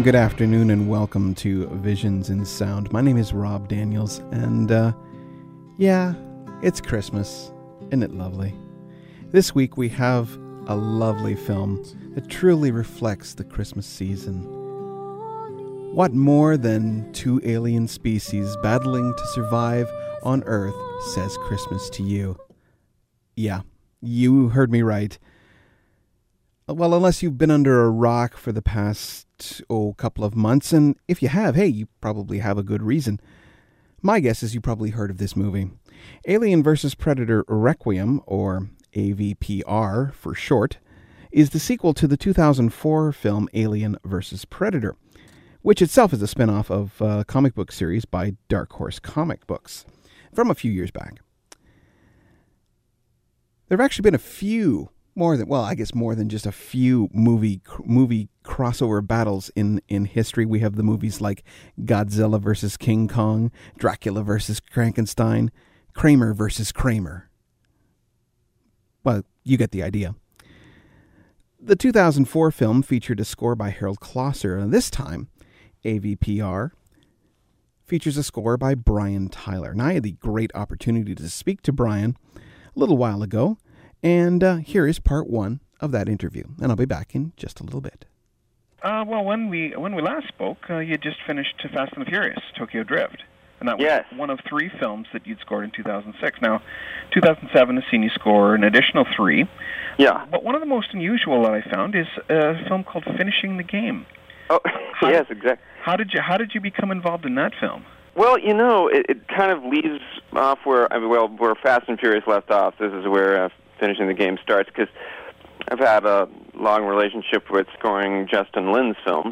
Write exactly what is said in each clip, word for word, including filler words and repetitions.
good afternoon, and welcome to Visions in Sound. My name is Rob Daniels, and uh, yeah, it's Christmas. Isn't it lovely? This week we have a lovely film that truly reflects the Christmas season. What more than two alien species battling to survive on Earth says Christmas to you? Yeah, you heard me right. Well, unless you've been under a rock for the past, oh, couple of months, and if you have, hey, you probably have a good reason. My guess is you probably heard of this movie. Alien versus. Predator Requiem, or A V P R for short, is the sequel to the two thousand four film Alien versus. Predator, which itself is a spin-off of a comic book series by Dark Horse Comic Books from a few years back. There have actually been a few More than, well, I guess more than just a few movie movie crossover battles in, in history. We have the movies like Godzilla versus King Kong, Dracula versus Frankenstein, Kramer versus Kramer. Well, you get the idea. The two thousand four film featured a score by Harold Closser, and this time, A V P R features a score by Brian Tyler. And I had the great opportunity to speak to Brian a little while ago. And uh, here is part one of that interview, and I'll be back in just a little bit. Uh, well, when we when we last spoke, uh, you had just finished Fast and the Furious, Tokyo Drift, and that was yes. one of three films that you'd scored in two thousand six. Now, two thousand seven has seen you score an additional three. Yeah. But one of the most unusual that I found is a film called Finishing the Game. Oh, how yes, did, exactly. How did you How did you become involved in that film? Well, you know, it, it kind of leaves off where I mean, well, where Fast and Furious left off. This is where Uh, Finishing the Game starts, because I've had a long relationship with scoring Justin Lin's films.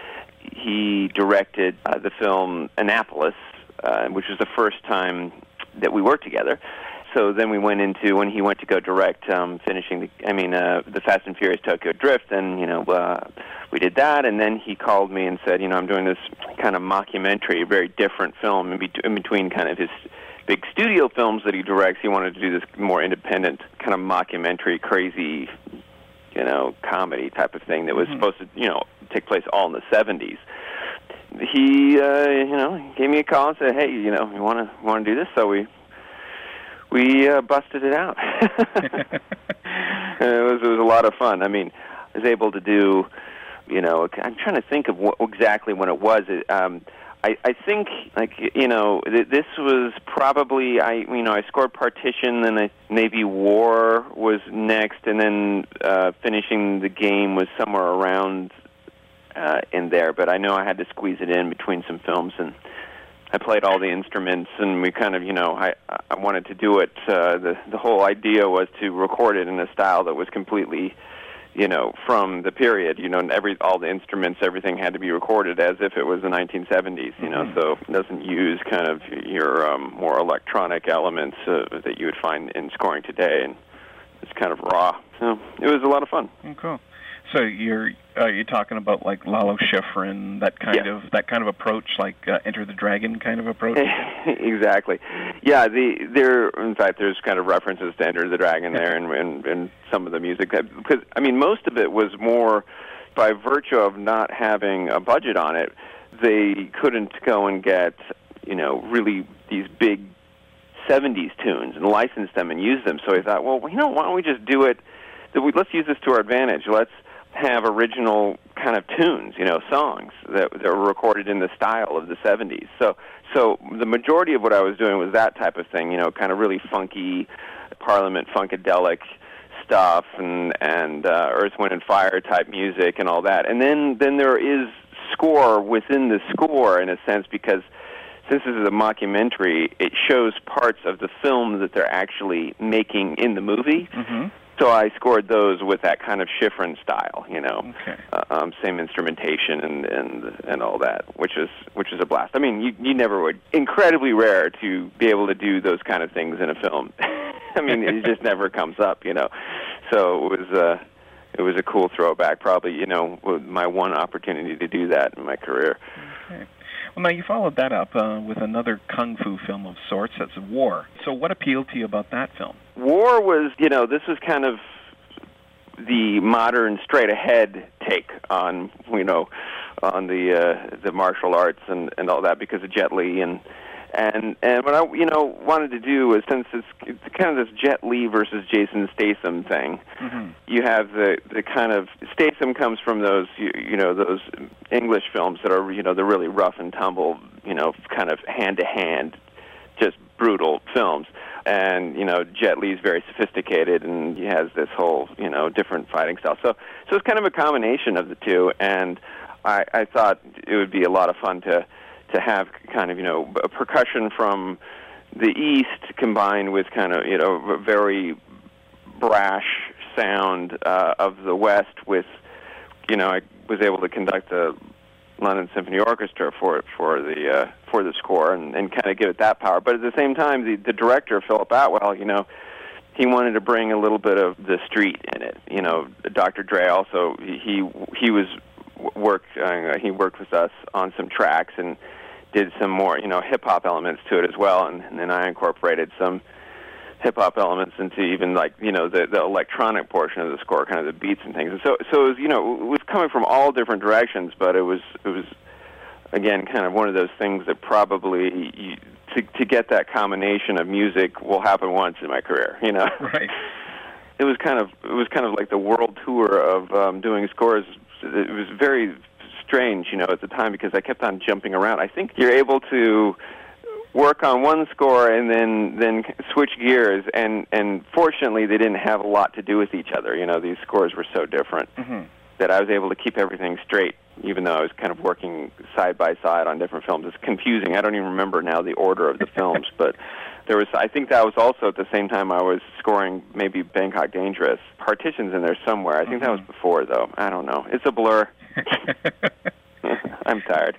He directed uh, the film Annapolis, uh, which was the first time that we worked together. So then we went into, when he went to go direct um, finishing the, I mean, uh, the Fast and Furious Tokyo Drift, and, you know, uh, we did that, and then he called me and said, you know, I'm doing this kind of mockumentary, very different film in, be- in between kind of his big studio films that he directs. He wanted to do this more independent, kind of mockumentary, crazy, you know, comedy type of thing that was mm-hmm. supposed to, you know, take place all in the seventies. He, uh, you know, gave me a call and said, "Hey, you know, you want to want to do this?" So we we uh, busted it out. it was it was a lot of fun. I mean, I was able to do, you know, I'm trying to think of what, exactly when it was. It, um, I, I think, like, you know, th- this was probably, I, you know, I scored Partition, then I, Navy War was next, and then uh, Finishing the Game was somewhere around uh, in there. But I know I had to squeeze it in between some films, and I played all the instruments, and we kind of, you know, I, I wanted to do it. Uh, the, the whole idea was to record it in a style that was completely, you know, from the period, you know, and every all the instruments, everything had to be recorded as if it was the nineteen seventies, you know, mm-hmm. so it doesn't use kind of your um, more electronic elements uh, that you would find in scoring today, and it's kind of raw. So it was a lot of fun. Oh, cool. So you're uh, you're talking about like Lalo Schifrin, that kind yeah. of that kind of approach, like uh, Enter the Dragon kind of approach. Exactly. Yeah. The there, in fact, there's kind of references to Enter the Dragon there, and, and and some of the music. Because I mean, most of it was more by virtue of not having a budget on it. They couldn't go and get, you know, really these big seventies tunes and license them and use them. So I thought, well, you know, why don't we just do it? Let's use this to our advantage. Let's have original kind of tunes, you know, songs that, that were recorded in the style of the seventies. So, so the majority of what I was doing was that type of thing, you know, kind of really funky, Parliament funkadelic stuff, and and uh, Earth, Wind and Fire type music and all that. And then then there is score within the score in a sense, because since this is a mockumentary, it shows parts of the film that they're actually making in the movie. Mm-hmm. So I scored those with that kind of Schifrin style, you know, okay. uh, um, same instrumentation and, and and all that, which is which is a blast. I mean, you you never would. Incredibly rare to be able to do those kind of things in a film. I mean, it just never comes up, you know. So it was uh, it was a cool throwback. Probably, you know, my one opportunity to do that in my career. Okay. Well, now you followed that up uh, with another kung fu film of sorts. That's War. So what appealed to you about that film? War was, you know, this was kind of the modern straight-ahead take on, you know, on the uh, the martial arts and, and all that because of Jet Li. And and and what I you know wanted to do is, since it's, it's kind of this Jet Li versus Jason Statham thing, mm-hmm. you have the the kind of Statham comes from those you, you know those English films that are you know the really rough and tumble, you know kind of hand to hand, just brutal films. And, you know, Jet Li's very sophisticated, and he has this whole, you know, different fighting style. So so it's kind of a combination of the two, and I, I thought it would be a lot of fun to, to have kind of, you know, a percussion from the East combined with kind of, you know, a very brash sound uh, of the West with, you know, I was able to conduct a London Symphony Orchestra for for the uh, for the score and, and kind of give it that power. But at the same time, the, the director, Philip Atwell, you know, he wanted to bring a little bit of the street in it. You know, Doctor Dre also he he was worked uh, he worked with us on some tracks and did some more you know hip hop elements to it as well. And, and then I incorporated some hip hop elements into even like you know the the electronic portion of the score, kind of the beats and things. And so so it was, you know it was coming from all different directions, but it was it was again kind of one of those things that probably you, to to get that combination of music will happen once in my career. You know, right? It was kind of it was kind of like the world tour of um, doing scores. It was very strange, you know, at the time because I kept on jumping around. I think you're able to work on one score and then then switch gears, and and fortunately they didn't have a lot to do with each other. You know, these scores were so different mm-hmm. that I was able to keep everything straight, even though I was kind of working side by side on different films. It's confusing. I don't even remember now the order of the films, but there was. I think that was also at the same time I was scoring maybe Bangkok Dangerous. Partitions in there somewhere. I think mm-hmm. that was before, though. I don't know. It's a blur. I'm tired.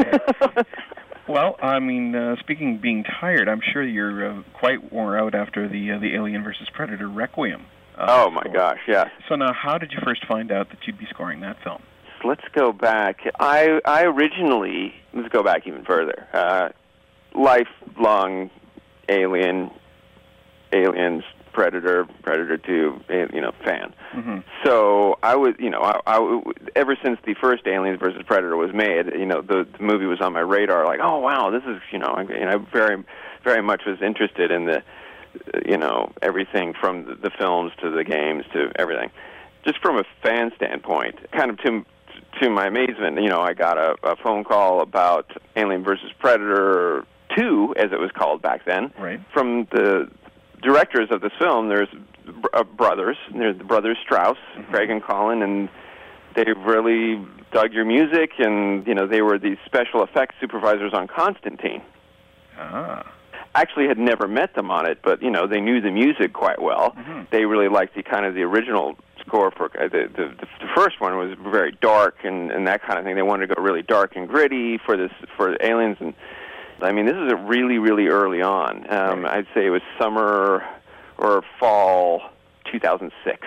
Well, I mean, uh, speaking of being tired, I'm sure you're uh, quite wore out after the uh, the Alien versus Predator Requiem. Uh, oh my score. gosh, yeah. So now, how did you first find out that you'd be scoring that film? Let's go back. I I originally let's go back even further. Uh, lifelong Alien, Aliens, Predator, Predator two, you know, fan. Mm-hmm. So I was, you know, I, I, ever since the first Aliens versus Predator was made, you know, the, the movie was on my radar. Like, oh wow, this is, you know, I, you know, I very, very much was interested in the, you know, everything from the, the films to the games to everything. Just from a fan standpoint, kind of to to my amazement, you know, I got a, a phone call about Alien versus Predator two, as it was called back then, right. from the directors of this film. There's uh, brothers. There's the brothers Strauss, mm-hmm. Craig and Colin, and they really dug your music, and, you know, they were the special effects supervisors on Constantine. Ah. Actually had never met them on it, but, you know, they knew the music quite well. Mm-hmm. They really liked the kind of the original score for uh, the, the the first one was very dark and, and that kind of thing. They wanted to go really dark and gritty for this for Aliens, and I mean, this is a really, really early on. Um, I'd say it was summer or fall two thousand six.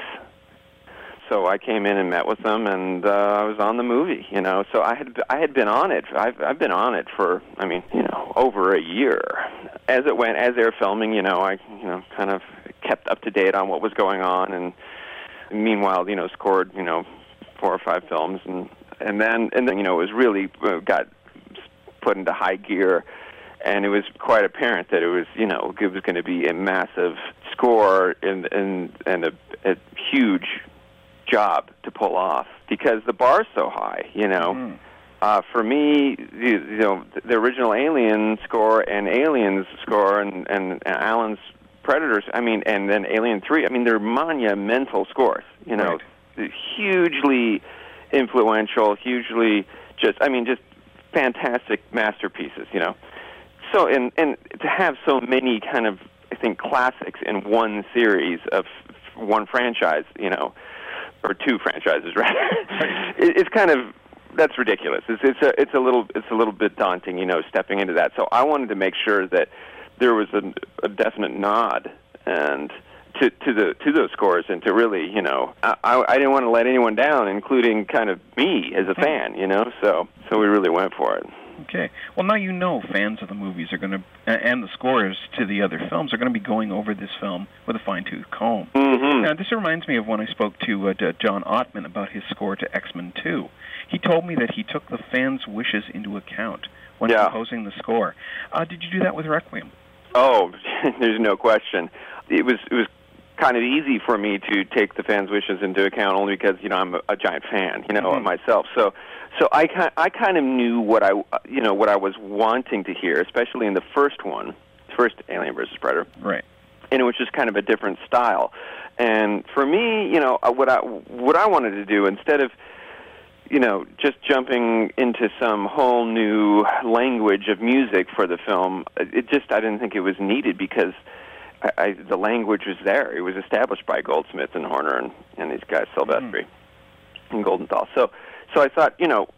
So I came in and met with them, and uh, I was on the movie. You know, so I had I had been on it. I've I've been on it for I mean, you know, over a year. As it went, as they were filming, you know, I you know kind of kept up to date on what was going on, and meanwhile, you know, scored you know four or five films, and and then and then you know it was really uh, got put into high gear. And it was quite apparent that it was, you know, it was going to be a massive score and and and a, a huge job to pull off because the bar's so high. You know, mm. uh, for me, you, you know, the original Alien score and Aliens score and and, and Alan's Predators. I mean, and then Alien three. I mean, they're monumental scores. You know, right. hugely influential, hugely just. I mean, just fantastic masterpieces. You know. So, and, and to have so many kind of, I think, classics in one series of one franchise, you know, or two franchises, rather, it, it's kind of, that's ridiculous. It's, it's a, it's a little, it's a little bit daunting, you know, stepping into that. So I wanted to make sure that there was a, a definite nod and to, to the, to those scores and to really, you know, I, I didn't want to let anyone down, including kind of me as a fan, you know, so, so we really went for it. Okay. Well, now you know fans of the movies are going to, and the scores to the other films are going to be going over this film with a fine-tooth comb. Mm-hmm. Now, this reminds me of when I spoke to, uh, to John Ottman about his score to X-Men two. He told me that he took the fans' wishes into account when yeah. composing the score. Uh, did you do that with Requiem? Oh, there's no question. It was it was kind of easy for me to take the fans' wishes into account, only because you know I'm a, a giant fan, you know, mm-hmm. myself. So, so I kind I kind of knew what I you know what I was wanting to hear, especially in the first one, first Alien versus Predator. Right. And it was just kind of a different style. And for me, you know, what I what I wanted to do instead of you know, just jumping into some whole new language of music for the film, it just, I didn't think it was needed because I, I, the language was there. It was established by Goldsmith and Horner and, and these guys, Silvestri mm-hmm. and Goldenthal. So, so I thought, you know,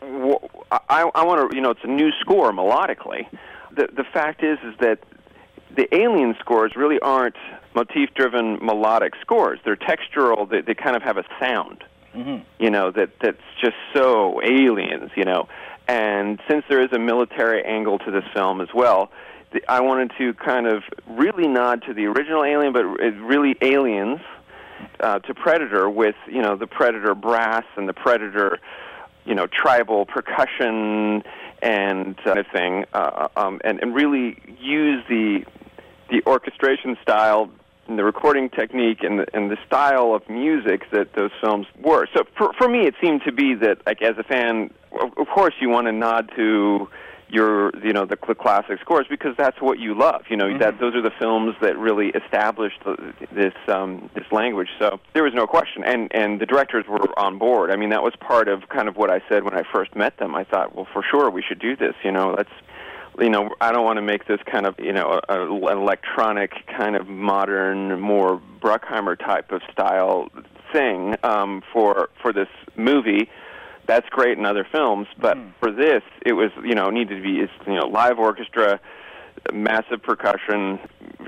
I, I want to, you know, it's a new score melodically. The, the fact is, is that the Alien scores really aren't motif-driven melodic scores. They're textural. They, they kind of have a sound. Mm-hmm. You know, that that's just so Aliens, you know. And since there is a military angle to this film as well, the, I wanted to kind of really nod to the original Alien, but really Aliens uh, to Predator with, you know, the Predator brass and the Predator, you know, tribal percussion and uh, thing, uh, um, and, and really use the the orchestration style and the recording technique and the, and the style of music that those films were. So for, for me, it seemed to be that, like, as a fan, of course you want to nod to your, you know, the, the classic scores because that's what you love. You know, mm-hmm. that those are the films that really established the, this um, this language. So there was no question, and and the directors were on board. I mean, that was part of kind of what I said when I first met them. I thought, well, for sure we should do this. You know, let's. You know, I don't want to make this kind of, you know, a, a, an electronic kind of modern, more Bruckheimer type of style thing um, for for this movie. That's great in other films, but mm. for this, it was, you know, needed to be, you know, live orchestra, massive percussion,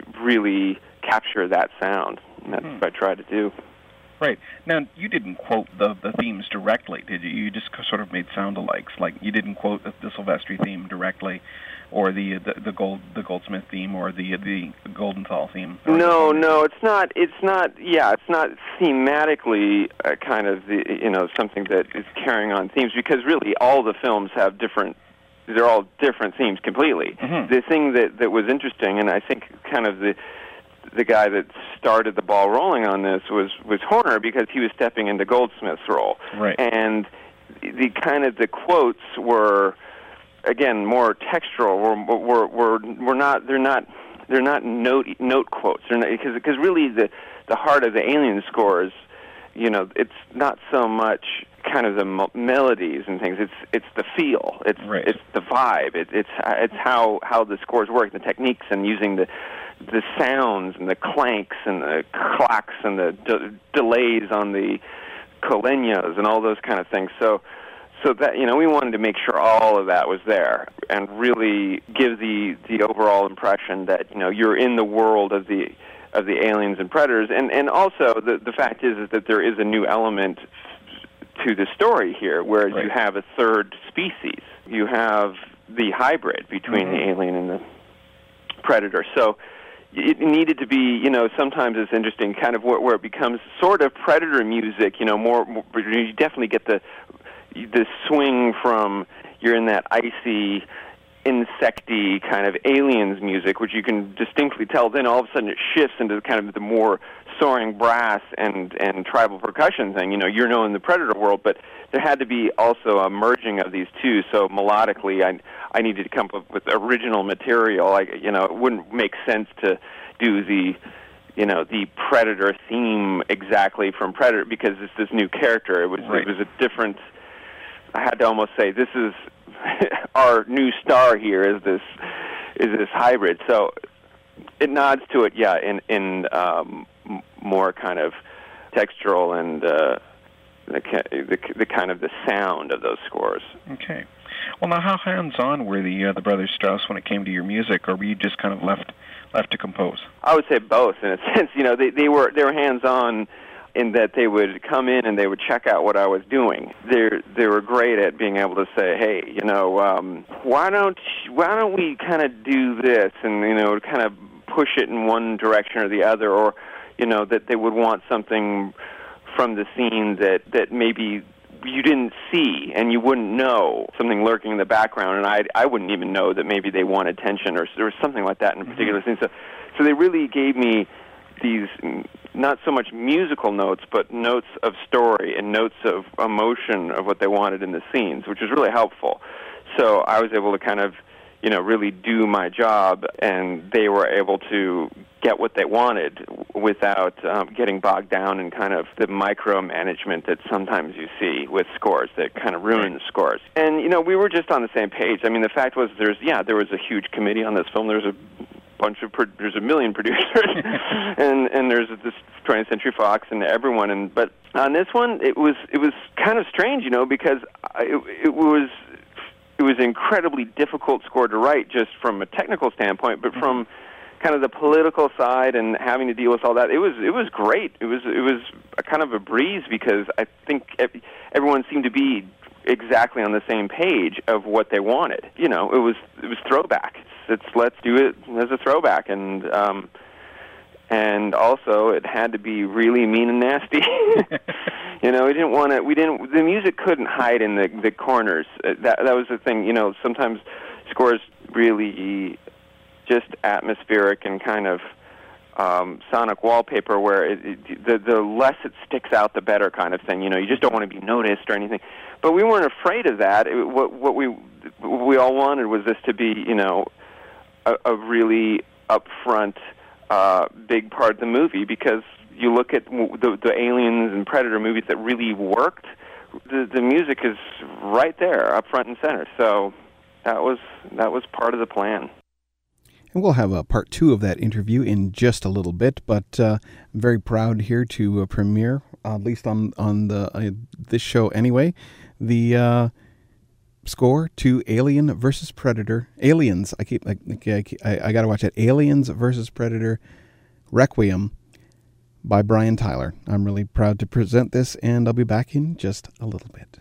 really capture that sound. And that's mm. what I tried to do. Right. Now, you didn't quote the, the themes directly, did you? You just sort of made sound-alikes. Like, you didn't quote the, the Silvestri theme directly, or the the, the Gold the Goldsmith theme, or the the Goldenthal theme. No, no, it's not. It's not. Yeah, it's not thematically uh, kind of the you know something that is carrying on themes because really all the films have different. They're all different themes completely. Mm-hmm. The thing that that was interesting, and I think kind of the. the guy that started the ball rolling on this was, was Horner because he was stepping into Goldsmith's role. Right. And the kind of the quotes were, again, more textural. Were were were, were not they're not they're not note note quotes. They're not, because because really the the heart of the Alien scores, you know, it's not so much kind of the mo- melodies and things. It's it's the feel. It's right. it's the vibe. It, it's it's how how the scores work, the techniques, and using the the sounds and the clanks and the clacks and the de- delays on the coleñas and all those kind of things. So, so that you know, we wanted to make sure all of that was there and really give the the overall impression that you know you're in the world of the of the aliens and predators. And and also the the fact is is that there is a new element to the story here, where right. you have a third species. You have the hybrid between mm-hmm. the alien and the predator. So. It needed to be, you know, sometimes it's interesting, kind of where, where it becomes sort of Predator music, you know, more, more you definitely get the the swing from, you're in that icy, insecty kind of aliens music, which you can distinctly tell. Then all of a sudden it shifts into kind of the more soaring brass and, and tribal percussion thing. You know, you're knowing the Predator world, but there had to be also a merging of these two. So melodically, I I needed to come up with original material. Like, you know, it wouldn't make sense to do the, you know, the Predator theme exactly from Predator because it's this new character. It was right. it was a different. I had to almost say this is our new star here. Is this is this hybrid? So it nods to it, yeah, in in um, more kind of textural and. Uh, The, the, the kind of the sound of those scores. Okay. Well, now, how hands-on were the uh, the brothers Strauss when it came to your music, or were you just kind of left left to compose? I would say both, in a sense. You know, they they were they were hands-on in that they would come in and they would check out what I was doing. They they were great at being able to say, hey, you know, um, why don't why don't we kind of do this, and you know, kind of push it in one direction or the other, or you know, that they would want something from the scene that that maybe you didn't see and you wouldn't know, something lurking in the background, and I I wouldn't even know that maybe they wanted tension or, or something like that in a particular mm-hmm. scene. So, so they really gave me these not so much musical notes, but notes of story and notes of emotion of what they wanted in the scenes, which was really helpful. So I was able to kind of, you know, really do my job, and they were able to get what they wanted without um, getting bogged down in kind of the micromanagement that sometimes you see with scores that kind of ruins scores. And, you know, we were just on the same page. I mean, the fact was there's, yeah, there was a huge committee on this film. There's a bunch of, pro- there's a million producers, and, and there's this twentieth Century Fox and everyone. And but on this one, it was, it was kind of strange, you know, because it, it was... It was an incredibly difficult score to write just from a technical standpoint, but from kind of the political side and having to deal with all that, it was it was great. It was it was a kind of a breeze because I think everyone seemed to be exactly on the same page of what they wanted. You know, it was it was throwback. It's, it's let's do it as a throwback, and um, and also it had to be really mean and nasty. You know, we didn't want to. We didn't. The music couldn't hide in the the corners. Uh, that that was the thing. You know, sometimes scores really just atmospheric and kind of um, sonic wallpaper, where it, it, the the less it sticks out, the better, kind of thing. You know, you just don't want to be noticed or anything. But we weren't afraid of that. It, what what we what we all wanted was this to be, you know, a, a really upfront, uh, big part of the movie, because you look at the, the Aliens and Predator movies that really worked, the, the music is right there, up front and center. So that was that was part of the plan. And we'll have a part two of that interview in just a little bit, but uh, I'm very proud here to uh, premiere, uh, at least on on the uh, this show anyway, the uh, score to Alien versus Predator. Aliens, I keep I, I, I got to watch it. Aliens versus Predator, Requiem, by Brian Tyler. I'm really proud to present this, and I'll be back in just a little bit.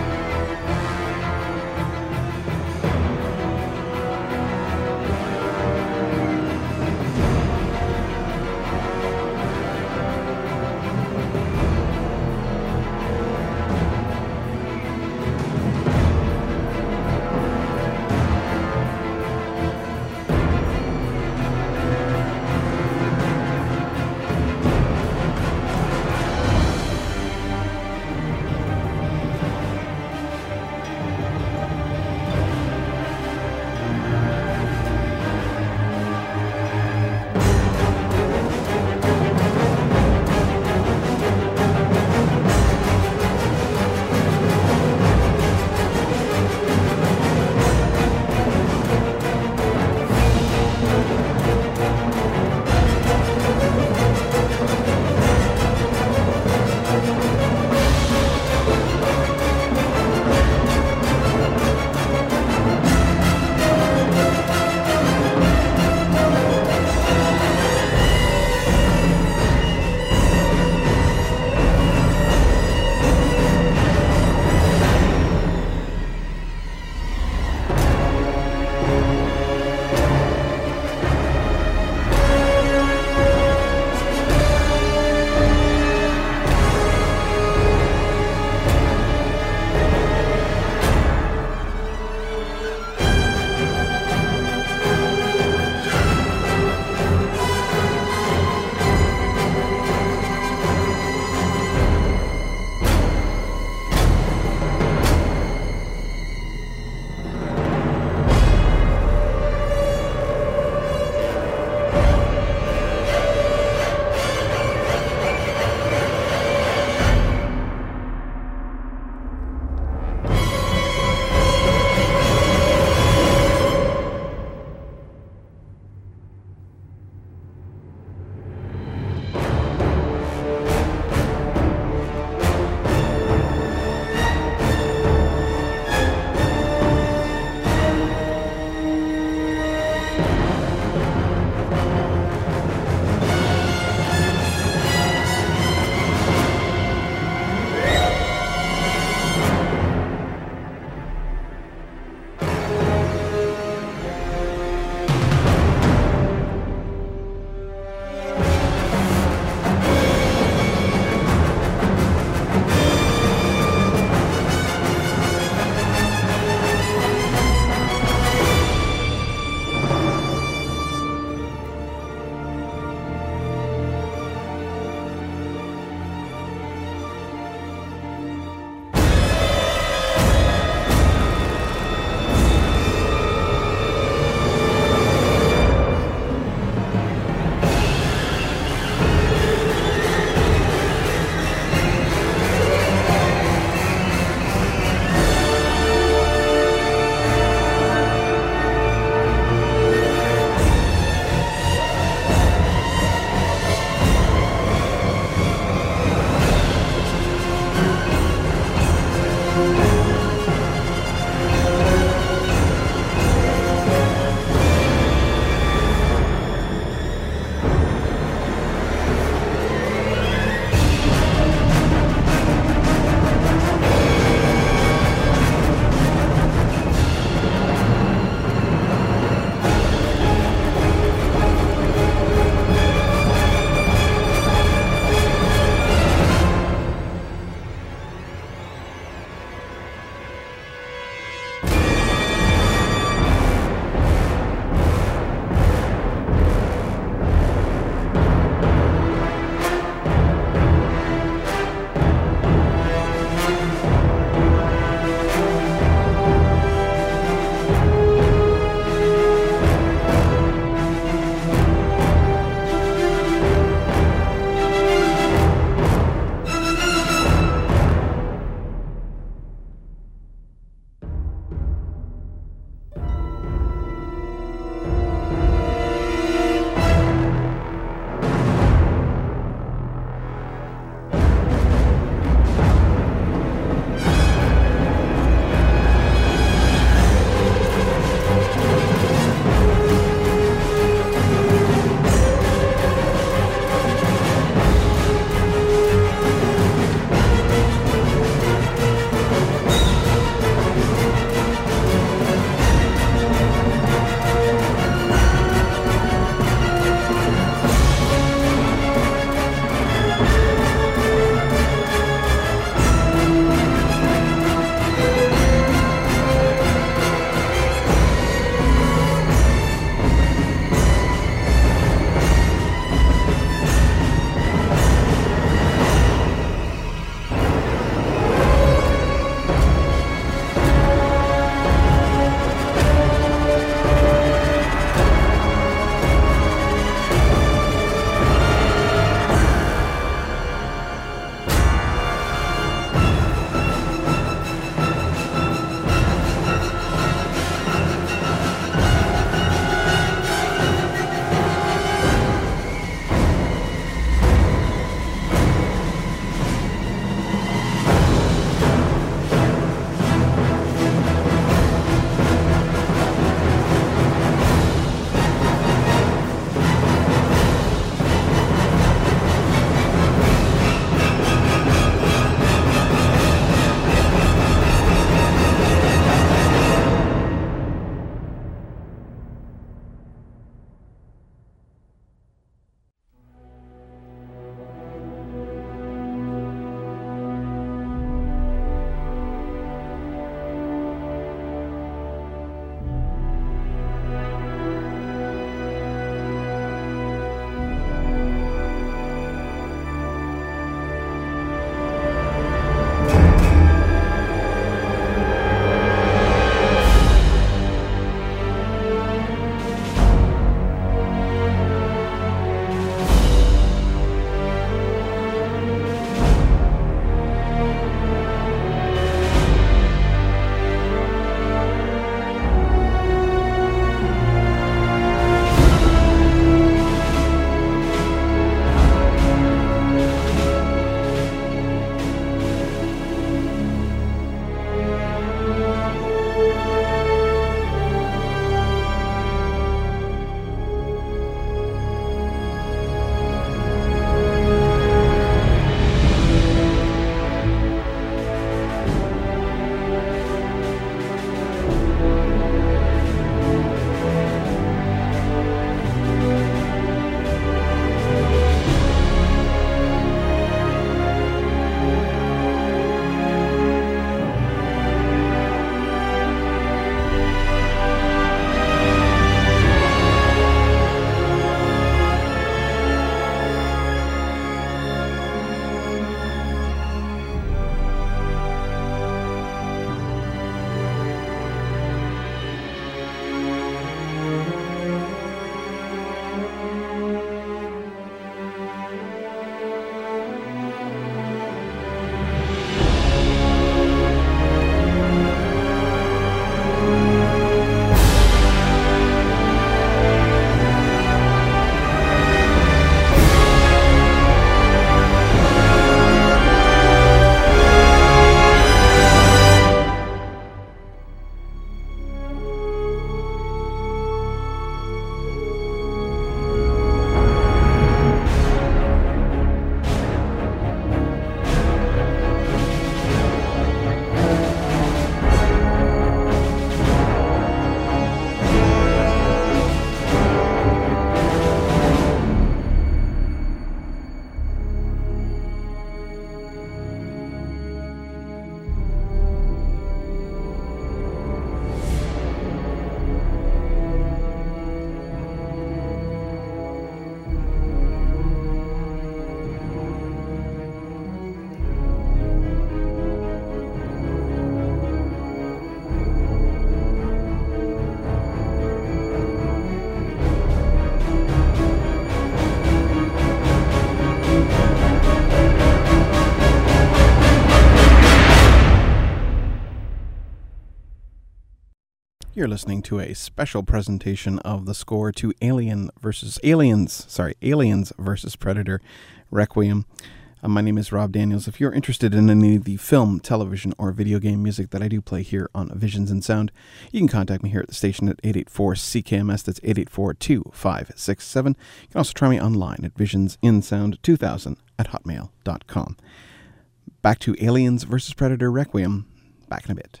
You're listening to a special presentation of the score to Alien versus Aliens, sorry, Aliens versus Predator Requiem. Uh, my name is Rob Daniels. If you're interested in any of the film, television, or video game music that I do play here on Visions in Sound, you can contact me here at the station at eight eight four C K M S. That's eight eight four, two five six seven. You can also try me online at visionsinsound two thousand at hotmail dot com. Back to Aliens versus Predator Requiem. Back in a bit.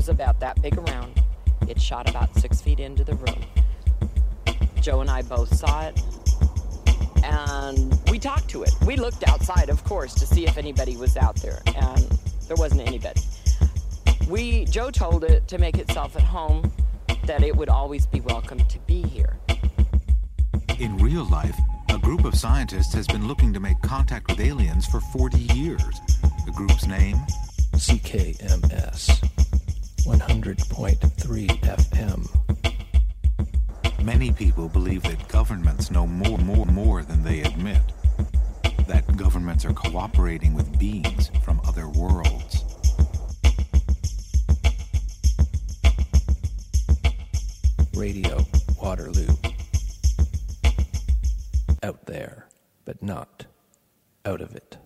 was about that big around. It shot about six feet into the room. Joe and I both saw it, and we talked to it. We looked outside, of course, to see if anybody was out there, and there wasn't anybody. We, Joe told it to make itself at home, that it would always be welcome to be here. In real life, a group of scientists has been looking to make contact with aliens for forty years. The group's name? C K M S, one hundred point three F M. Many people believe that governments know more, more, more than they admit. That governments are cooperating with beings from other worlds. Radio Waterloo. Out there, but not out of it.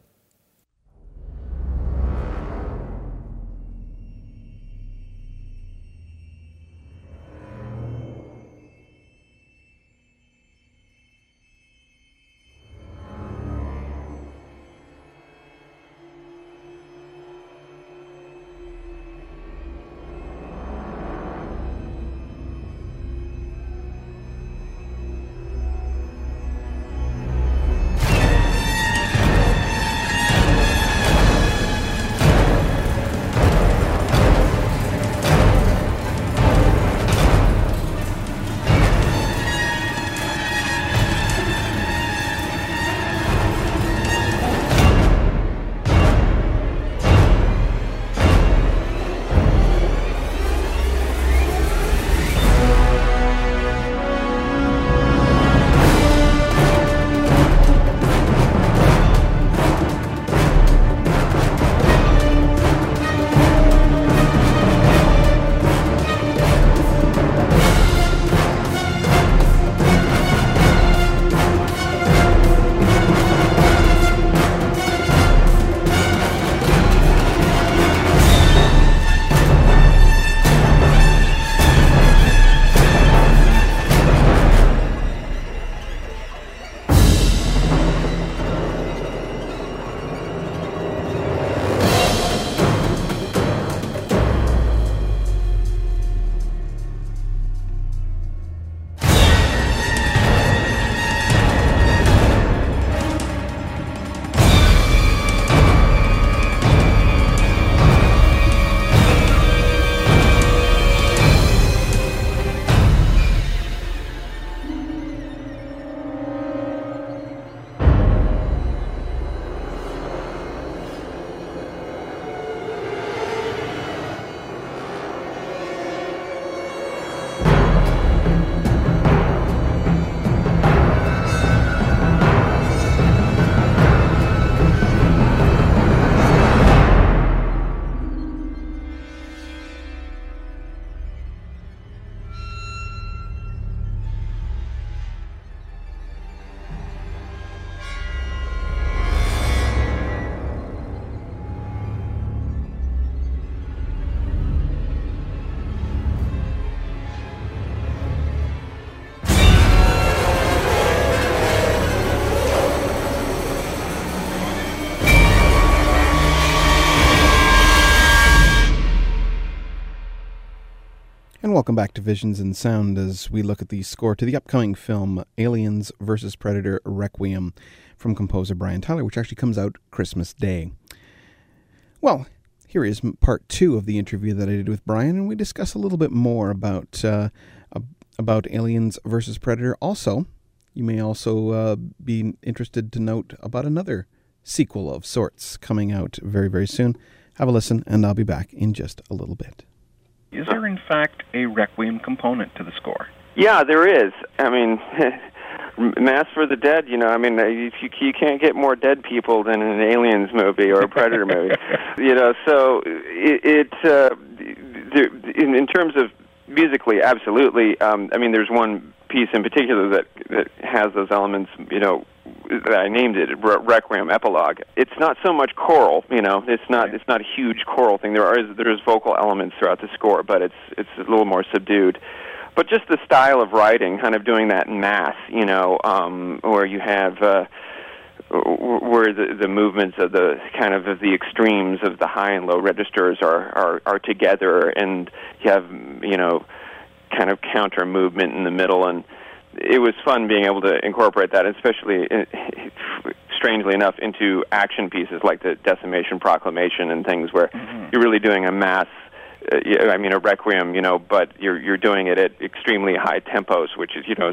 And welcome back to Visions in Sound as we look at the score to the upcoming film Aliens versus. Predator Requiem from composer Brian Tyler, which actually comes out Christmas Day. Well, here is part two of the interview that I did with Brian, and we discuss a little bit more about uh, about Aliens versus. Predator. Also, you may also uh, be interested to note about another sequel of sorts coming out very, very soon. Have a listen, and I'll be back in just a little bit. Is there, in fact, a Requiem component to the score? Yeah, there is. I mean, Mass for the Dead, you know, I mean, you, you can't get more dead people than in an Aliens movie or a Predator movie. You know, so it, it uh, there, in, in terms of musically, absolutely. Um, I mean, there's one piece in particular that, that has those elements, you know, that I named it, Requiem Epilogue. It's not so much choral, you know. It's not. It's not a huge choral thing. There are there's vocal elements throughout the score, but it's it's a little more subdued. But just the style of writing, kind of doing that in mass, you know, um, where you have uh, where the, the movements of the kind of, of the extremes of the high and low registers are, are, are together, and you have, you know, kind of counter movement in the middle. And it was fun being able to incorporate that, especially, strangely enough, into action pieces like the Decimation Proclamation and things where mm-hmm. you're really doing a mass, uh, I mean, a requiem, you know, but you're you're doing it at extremely high tempos, which is, you know,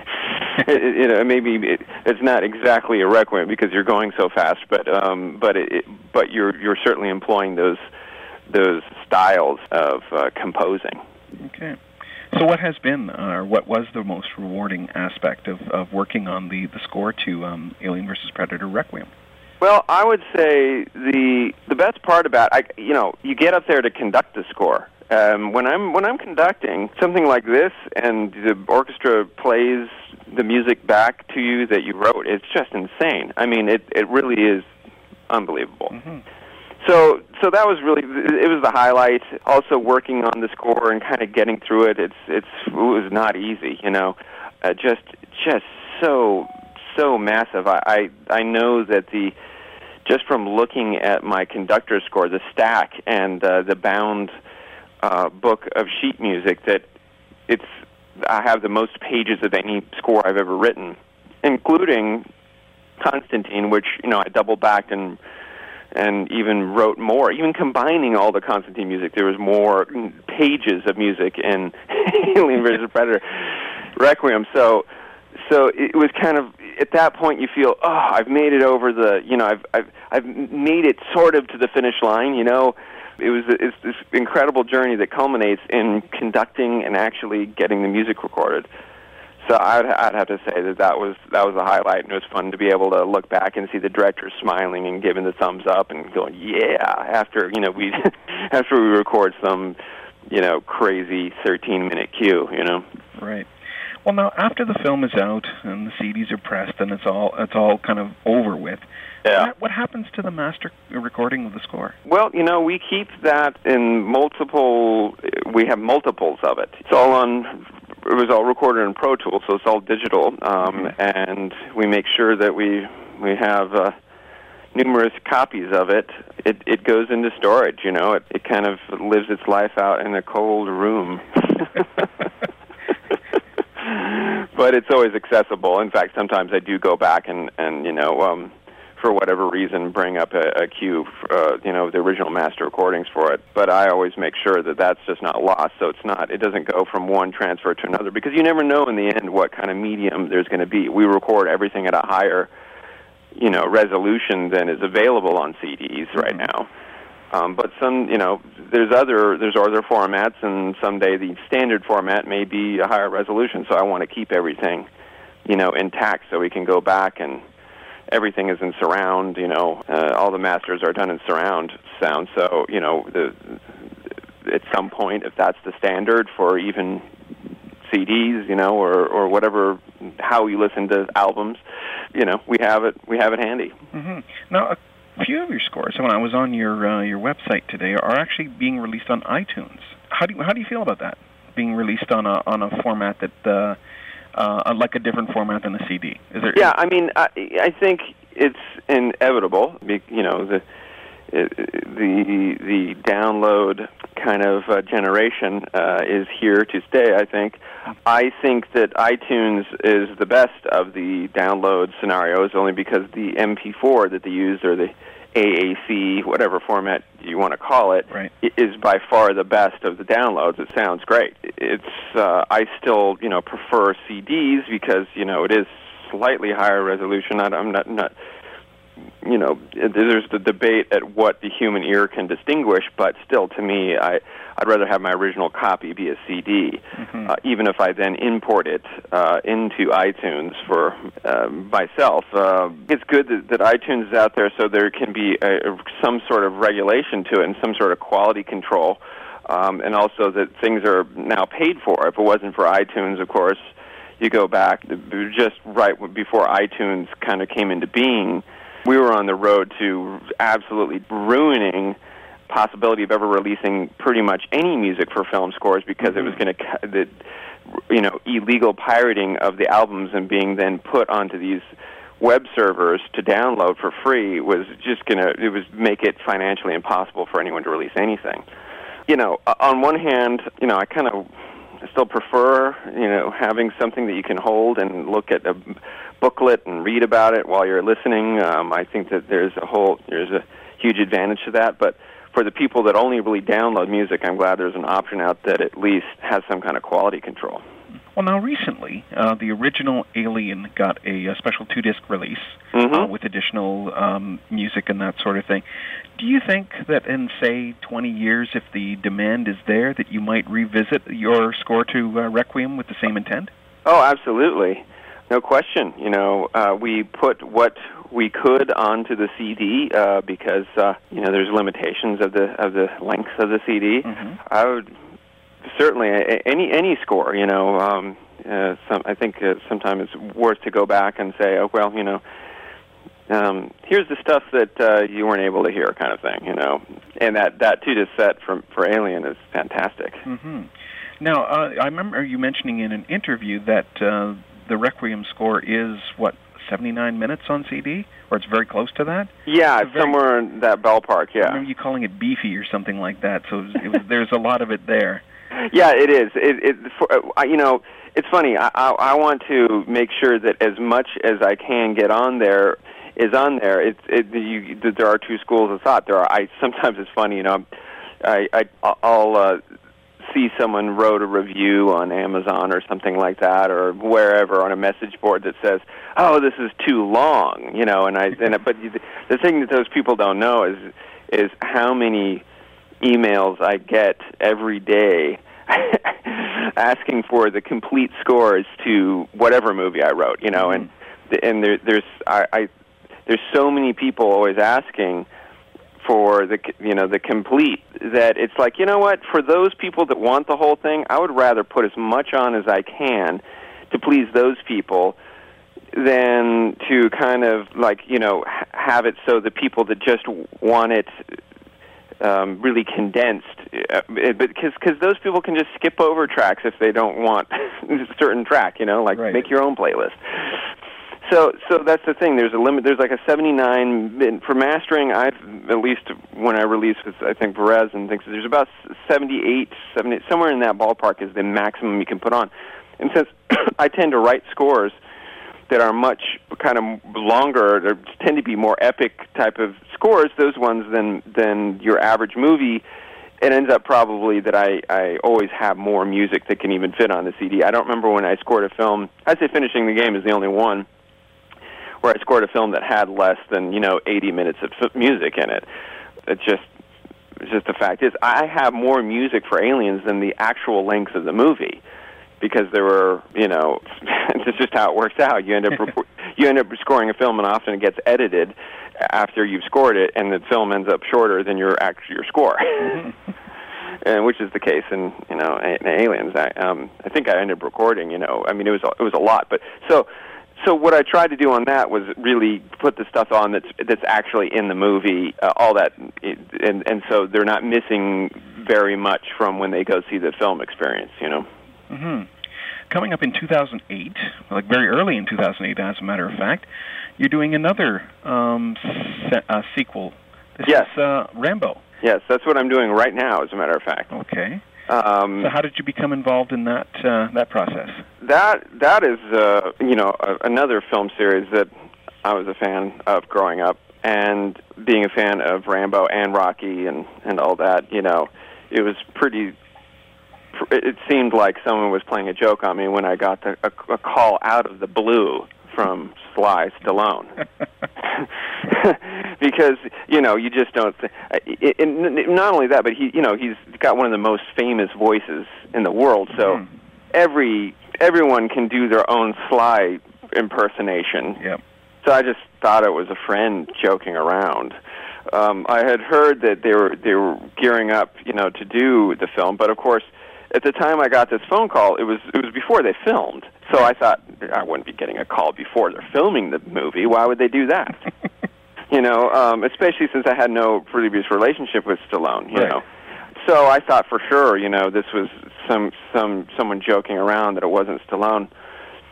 it, you know, maybe it, it's not exactly a requiem because you're going so fast, but um, but it, but you're you're certainly employing those those styles of uh, composing. Okay. So what has been, uh, or what was the most rewarding aspect of, of working on the, the score to um, Alien versus Predator Requiem? Well, I would say the the best part about, I, you know, you get up there to conduct the score. Um, when I'm when I'm conducting something like this, and the orchestra plays the music back to you that you wrote, it's just insane. I mean, it it really is unbelievable. Mm-hmm. So, so that was really, it was the highlight. Also, working on the score and kind of getting through it, it's it's it was not easy, you know. Uh, just just so so massive. I, I I know that the just from looking at my conductor score, the stack and uh, the bound uh, book of sheet music, that it's I have the most pages of any score I've ever written, including Constantine, which, you know, I double backed and. and even wrote more. Even combining all the Constantine music, there was more pages of music in Alien versus Predator Requiem. So, so it was kind of, at that point you feel, oh, I've made it over the, you know, I've I've I've made it sort of to the finish line. You know, it was it's this incredible journey that culminates in conducting and actually getting the music recorded. So I'd, I'd have to say that that was that was a highlight, and it was fun to be able to look back and see the director smiling and giving the thumbs up and going, yeah, after, you know, we after we record some, you know, crazy thirteen minute cue, you know. Right. Well, now after the film is out and the C Ds are pressed and it's all it's all kind of over with. Yeah. What, what happens to the master recording of the score? Well, you know, we keep that in multiple. We have multiples of it. It's all on. It was all recorded in Pro Tools, so it's all digital, um, and we make sure that we we have uh, numerous copies of it. It it goes into storage, you know. It it kind of lives its life out in a cold room. But it's always accessible. In fact, sometimes I do go back and, and you know, um, for whatever reason, bring up a, a cue, uh, you know, the original master recordings for it. But I always make sure that that's just not lost, so it's not, it doesn't go from one transfer to another, because you never know in the end what kind of medium there's going to be. We record everything at a higher, you know, resolution than is available on C Ds right mm-hmm. now. Um, but some, you know, there's other there's other formats, and someday the standard format may be a higher resolution. So I want to keep everything, you know, intact, so we can go back and everything is in surround. You know, uh, all the masters are done in surround sound. So, you know, the, at some point, if that's the standard for even C Ds, you know, or or whatever, how you listen to albums, you know, we have it we have it handy. Mm-hmm. Now, a few of your scores, when I was on your uh, your website today, are actually being released on iTunes. How do you, how do you feel about that, being released on a on a format that uh, uh, like a different format than a C D? Is there? Yeah, I mean, I, I think it's inevitable. You know, the the the download kind of uh, generation uh, is here to stay, I think. I think that iTunes is the best of the download scenarios, only because the M P four that they use, or the A A C, whatever format you want to call it, right. is by far the best of the downloads. It sounds great. It's uh, I still, you know, prefer C Ds because, you know, it is slightly higher resolution. I, I'm not not. You know, there's the debate at what the human ear can distinguish, but still, to me, I, I'd rather have my original copy be a C D, mm-hmm. uh, even if I then import it uh, into iTunes for uh, myself. Uh, it's good that, that iTunes is out there, so there can be a, a, some sort of regulation to it and some sort of quality control, um, and also that things are now paid for. If it wasn't for iTunes, of course, you go back just right before iTunes kind of came into being. We were on the road to absolutely ruining possibility of ever releasing pretty much any music for film scores, because mm-hmm. it was going to, the, you know, illegal pirating of the albums and being then put onto these web servers to download for free was just going to, it was make it financially impossible for anyone to release anything. You know, on one hand, you know, I kind of still prefer, you know, having something that you can hold and look at a booklet and read about it while you're listening. Um, I think that there's a whole, there's a huge advantage to that. But for the people that only really download music, I'm glad there's an option out that at least has some kind of quality control. Well, now recently, uh, the original Alien got a, a special two-disc release mm-hmm. uh, with additional um, music and that sort of thing. Do you think that in, say, twenty years, if the demand is there, that you might revisit your score to uh, Requiem with the same intent? Oh, absolutely. No question. You know, uh, we put what we could onto the C D uh, because, uh, you know, there's limitations of the of the length of the C D. Mm-hmm. I would... Certainly, any any score, you know, um, uh, some, I think uh, sometimes it's worth to go back and say, oh, well, you know, um, here's the stuff that uh, you weren't able to hear, kind of thing, you know. And that, that two-disc set for, for Alien is fantastic. Mm-hmm. Now, uh, I remember you mentioning in an interview that uh, the Requiem score is, what, seventy-nine minutes on C D? Or it's very close to that? Yeah, it's it's somewhere in that ballpark, yeah. I remember you calling it beefy or something like that, so it was, it was, there's a lot of it there. Yeah, it is. It, it for, uh, you know, it's funny. I, I, I want to make sure that as much as I can get on there is on there. It's it, you, there are two schools of thought. There are. I sometimes it's funny. You know, I, I I'll uh, see someone wrote a review on Amazon or something like that, or wherever on a message board that says, "Oh, this is too long." You know, and I and but the thing that those people don't know is is how many emails I get every day asking for the complete scores to whatever movie I wrote, you know, and and there, there's I, I there's so many people always asking for the you know the complete that it's like, you know what, for those people that want the whole thing, I would rather put as much on as I can to please those people than to kind of like, you know, have it so the people that just want it Um, really condensed, uh, because because those people can just skip over tracks if they don't want a certain track, you know, like right. Make your own playlist. So so that's the thing. There's a limit. There's like a seventy-nine for mastering. I've at least when I release with I think Perez and things. There's about seventy-eight, seventy somewhere in that ballpark is the maximum you can put on. And since I tend to write scores that are much kind of longer, they tend to be more epic type of scores, those ones than than your average movie, it ends up probably that I, I always have more music that can even fit on the C D. I don't remember when I scored a film, I'd say Finishing the Game is the only one, where I scored a film that had less than, you know, eighty minutes of f- music in it. It just, it's just the fact is, I have more music for Aliens than the actual length of the movie. Because there were, you know, it's just how it works out. You end up you end up scoring a film, and often it gets edited after you've scored it, and the film ends up shorter than your actual your score. And which is the case in you know in Aliens. I, um, I think I ended up recording. You know, I mean it was it was a lot, but so so what I tried to do on that was really put the stuff on that's that's actually in the movie, uh, all that, and and so they're not missing very much from when they go see the film experience. You know. Mm-hmm. Coming up in two thousand eight, like very early in two thousand eight, as a matter of fact, you're doing another um, se- uh, sequel. This yes. is uh, Rambo. Yes, that's what I'm doing right now, as a matter of fact. Okay. Um, so how did you become involved in that uh, that process? That that is, uh, you know, a, another film series that I was a fan of growing up, and being a fan of Rambo and Rocky and, and all that, you know, it was pretty... It seemed like someone was playing a joke on me when I got the, a, a call out of the blue from Sly Stallone. Because, you know, you just don't... Th- it, it, not only that, but he, you know, he's got one of the most famous voices in the world, so mm. every everyone can do their own Sly impersonation. Yep. So I just thought it was a friend joking around. Um, I had heard that they were they were gearing up, you know, to do the film, but of course, at the time I got this phone call, it was it was before they filmed. So I thought I wouldn't be getting a call before they're filming the movie. Why would they do that? you know, um, especially since I had no previous relationship with Stallone. You right. know, so I thought for sure, you know, this was some some someone joking around that it wasn't Stallone.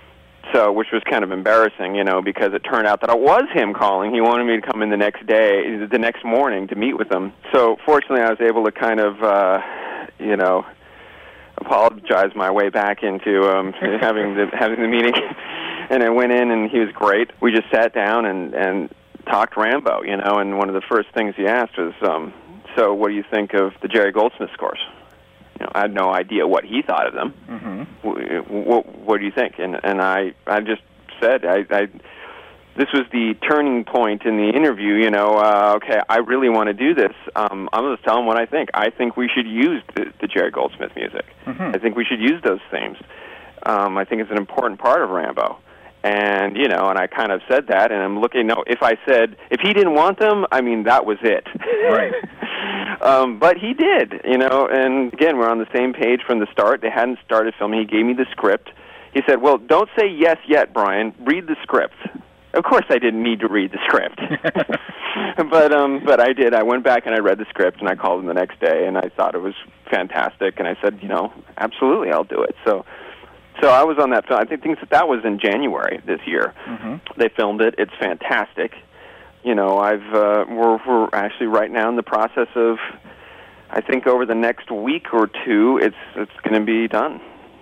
So, which was kind of embarrassing, you know, because it turned out that it was him calling. He wanted me to come in the next day, the next morning, to meet with him. So, fortunately, I was able to kind of, uh, you know, apologize my way back into um, having the having the meeting. And I went in, and he was great. We just sat down and and talked Rambo, you know. And one of the first things he asked was, um, "So, what do you think of the Jerry Goldsmith scores?" You know, I had no idea what he thought of them. Mm-hmm. What, what do you think? And and I, I just said, I, I, this was the turning point in the interview. You know, uh, okay, I really want to do this. Um, I'm going to tell him what I think. I think we should use the, the Jerry Goldsmith music. Mm-hmm. I think we should use those themes. Um, I think it's an important part of Rambo. And, you know, and I kind of said that, and I'm looking, no, if I said, if he didn't want them, I mean, that was it. Right. um, but he did, you know, and again, we're on the same page from the start. They hadn't started filming. He gave me the script. He said, well, don't say yes yet, Brian. Read the script. Of course I didn't need to read the script. but um, but I did. I went back and I read the script, and I called him the next day, and I thought it was fantastic, and I said, you know, absolutely, I'll do it. So... So I was on that film. I think, think that that was in January this year. Mm-hmm. They filmed it. It's fantastic. You know, I've uh, we're we're actually right now in the process of. I think over the next week or two, it's it's going to be done.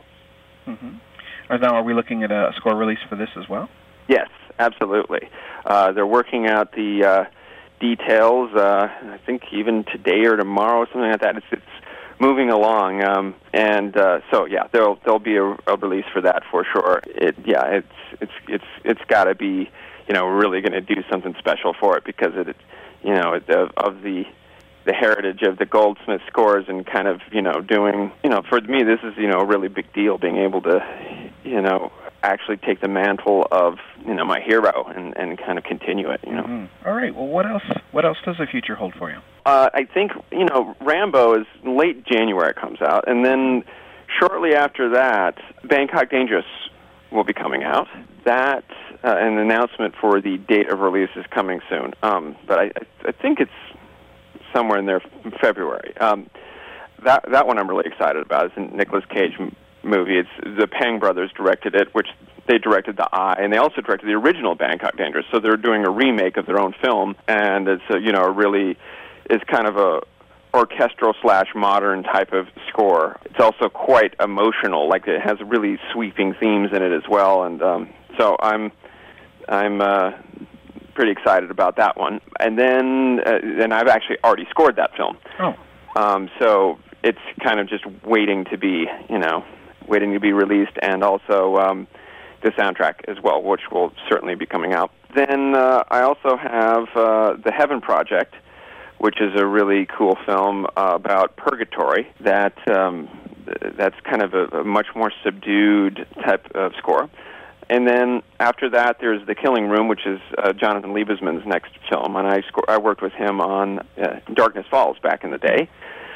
Mm-hmm. Now, are we looking at a score release for this as well? Yes, absolutely. Uh, they're working out the uh, details. Uh, I think even today or tomorrow, something like that. It's it's. moving along, um, and uh, so yeah, there'll there'll be a, a release for that for sure. It yeah, it's it's it's it's got to be, you know, really going to do something special for it, because it, you know, of, of the the heritage of the Goldsmith scores, and kind of, you know, doing, you know, for me this is, you know, a really big deal, being able to, you know, actually take the mantle of, you know, my hero and, and kind of continue it, you know. Mm-hmm. All right. Well, what else? What else does the future hold for you? Uh, I think, you know, Rambo is late January it comes out, and then shortly after that, Bangkok Dangerous will be coming out. That uh, an announcement for the date of release is coming soon, um, but I, I think it's somewhere in there, February. Um, that that one I'm really excited about. It's a Nicolas Cage m- movie. It's the Pang brothers directed it, which they directed The Eye, and they also directed the original Bangkok Dangerous. So they're doing a remake of their own film, and it's a, you know, a really is kind of a orchestral slash modern type of score. It's also quite emotional, like it has really sweeping themes in it as well, and um, so I'm I'm uh, pretty excited about that one. And then uh, then I've actually already scored that film. Oh, um, so it's kind of just waiting to be, you know, waiting to be released, and also um, the soundtrack as well, which will certainly be coming out. Then uh, I also have uh, The Heaven Project, which is a really cool film uh, about purgatory. That um, that's kind of a, a much more subdued type of score. And then after that, there's The Killing Room, which is uh, Jonathan Liebesman's next film, and I sco- I worked with him on uh, Darkness Falls back in the day.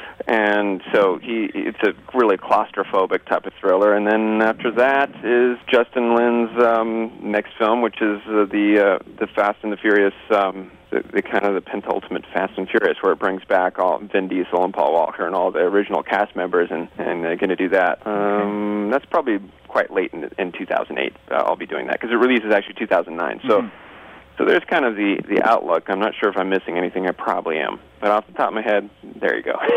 And so he it's a really claustrophobic type of thriller. And then after that is Justin Lin's um, next film, which is uh, the uh, the Fast and the Furious, um, the, the kind of the penultimate Fast and Furious, where it brings back all Vin Diesel and Paul Walker and all the original cast members, and and they're going to do that. Um, that's probably quite late in, in two thousand eight. Uh, I'll be doing that because it releases actually two thousand nine. So. Mm-hmm. So there's kind of the, the outlook. I'm not sure if I'm missing anything. I probably am. But off the top of my head, there you go.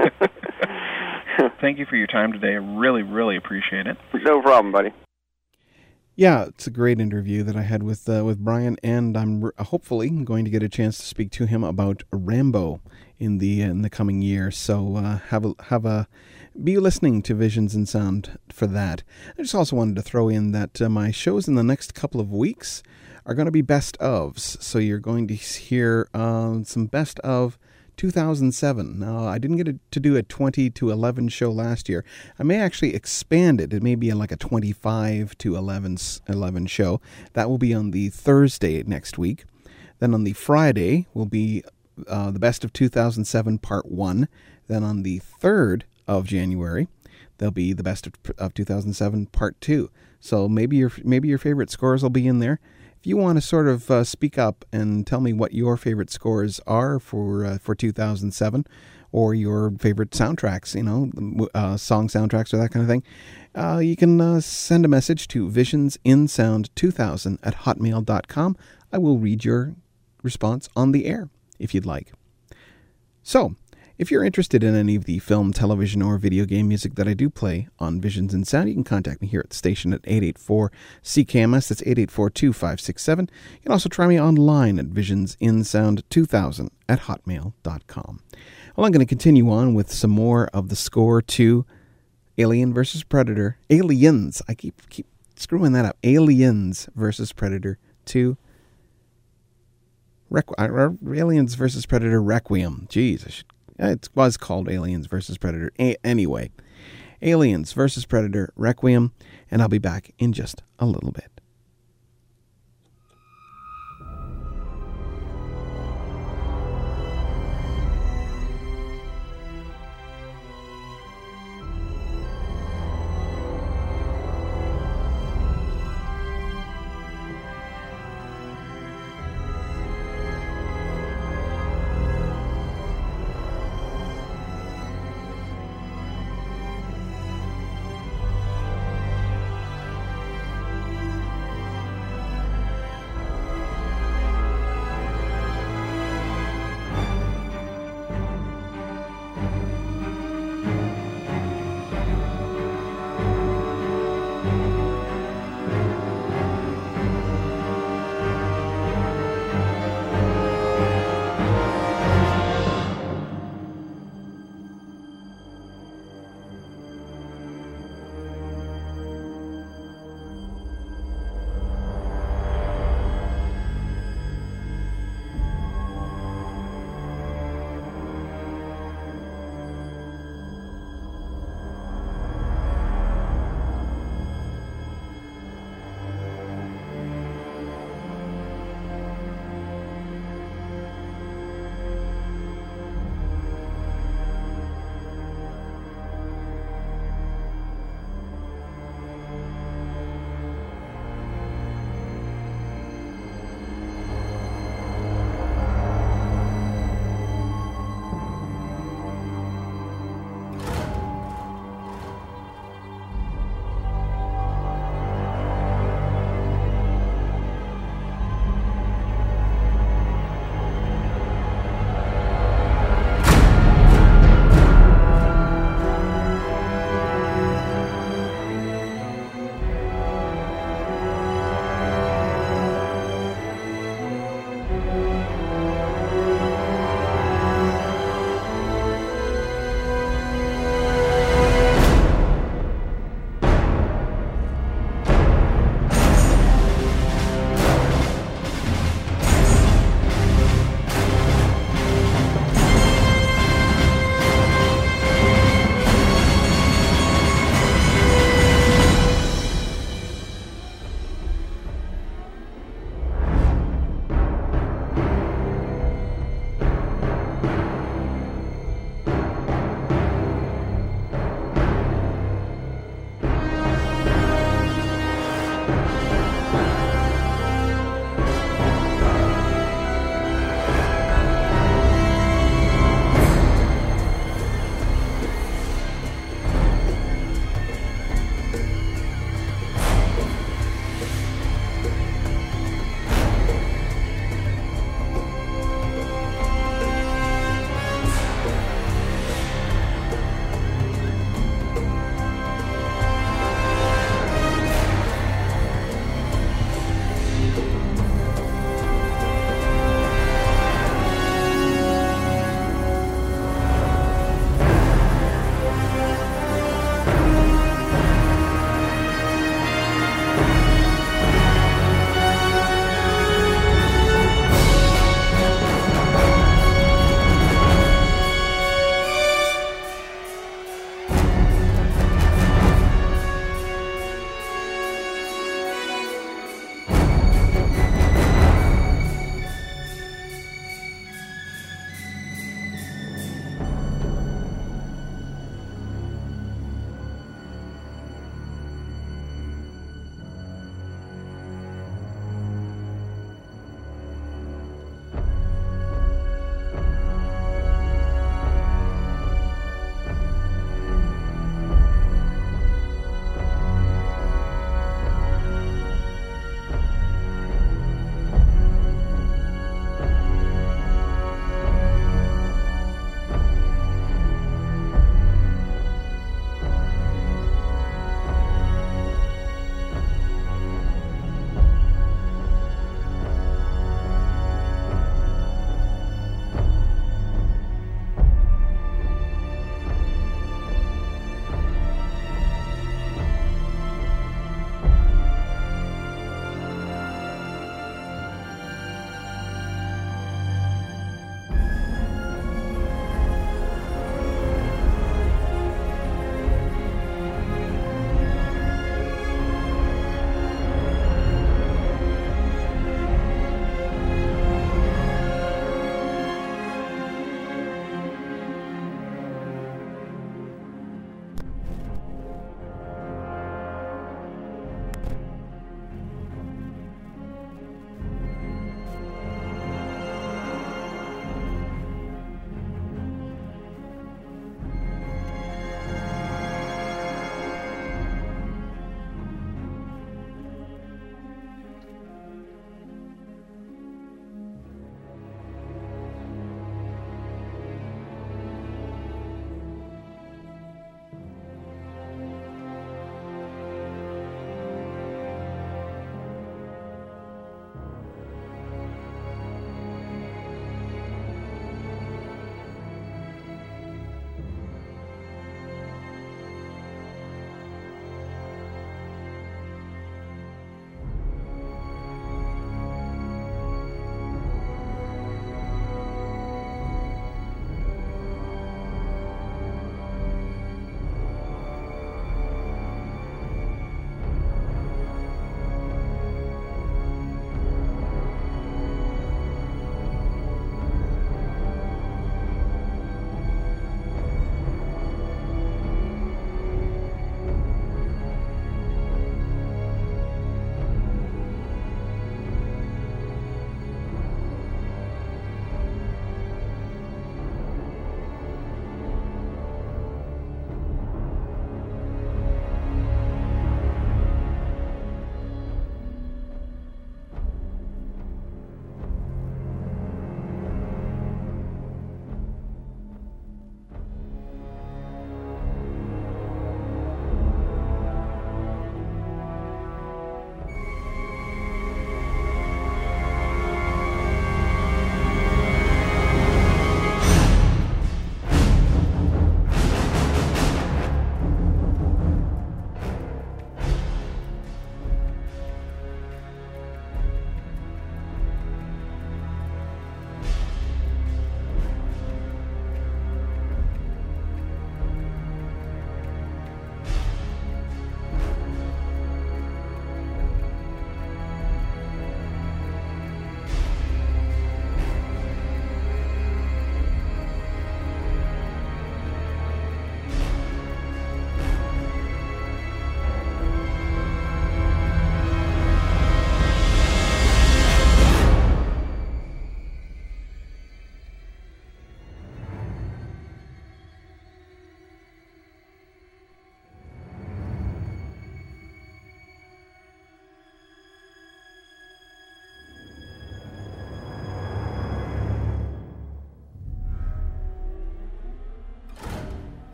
Thank you for your time today. I really, really appreciate it. No problem, buddy. Yeah, it's a great interview that I had with uh, with Brian, and I'm re- hopefully going to get a chance to speak to him about Rambo in the in the coming year. So uh, have a have a be listening to Visions in Sound for that. I just also wanted to throw in that uh, my shows in the next couple of weeks are going to be best ofs. So you're going to hear uh, some best of two thousand seven. Now, I didn't get a, to do a twenty to eleven show last year. I may actually expand it. It may be like a twenty-five to eleven, eleven show. That will be on the Thursday next week. Then on the Friday will be uh, the best of two thousand seven part one. Then on the third of January, there'll be the best of, of two thousand seven part two. So maybe your maybe your favorite scores will be in there. If you want to sort of uh, speak up and tell me what your favorite scores are for uh, for two thousand seven, or your favorite soundtracks, you know, uh, song soundtracks or that kind of thing, uh, you can uh, send a message to visions in sound two thousand at hotmail dot com. I will read your response on the air if you'd like. So, if you're interested in any of the film, television, or video game music that I do play on Visions in Sound, you can contact me here at the station at eight eight four C K M S. That's eight eight four, two five six seven. You can also try me online at visions in sound two thousand at hotmail dot com. Well, I'm going to continue on with some more of the score to Alien versus Predator. Aliens. I keep keep screwing that up. Aliens versus Predator two. Requ- Aliens versus Predator Requiem. Jeez, I should It was called Aliens versus Predator. A- anyway, Aliens versus Predator Requiem, and I'll be back in just a little bit.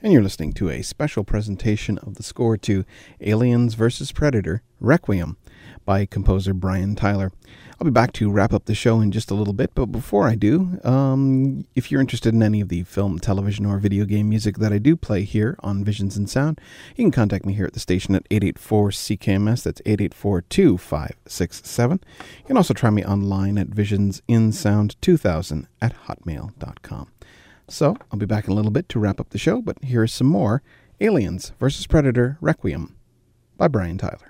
and you're listening to a special presentation of the score to Aliens versus. Predator, Requiem, by composer Brian Tyler. I'll be back to wrap up the show in just a little bit, but before I do, um, if you're interested in any of the film, television, or video game music that I do play here on Visions in Sound, you can contact me here at the station at eight eight four C K M S, that's eight eight four, two five six seven. You can also try me online at visionsinsound two thousand at hotmail dot com. So, I'll be back in a little bit to wrap up the show, but here's some more Aliens versus. Predator, Requiem by Brian Tyler.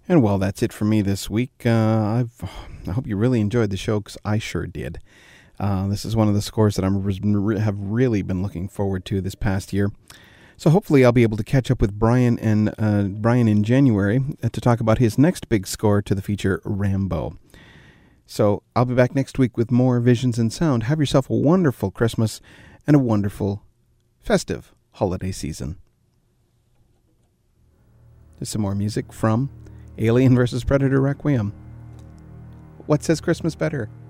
And well, that's it for me this week. Uh, I've, I hope you really enjoyed the show, because I sure did. Uh, this is one of the scores that I have really been looking forward to this past year. So hopefully I'll be able to catch up with Brian and uh, Brian in January to talk about his next big score to the feature Rambo. So I'll be back next week with more Visions in Sound. Have yourself a wonderful Christmas and a wonderful, festive holiday season. There's some more music from Alien versus. Predator Requiem. What says Christmas better?